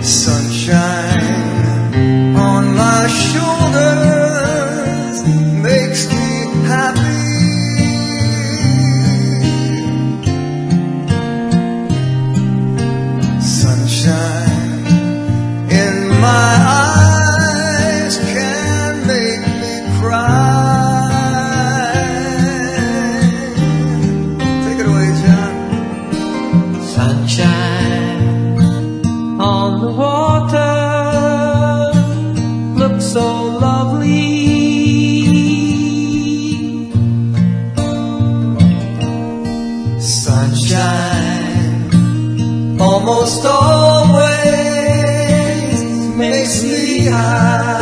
Sunshine on my shoulders makes me happy. Sunshine in my eyes can make me cry. Take it away, John. Sunshine on the water looks so lovely. Sunshine almost always makes me high.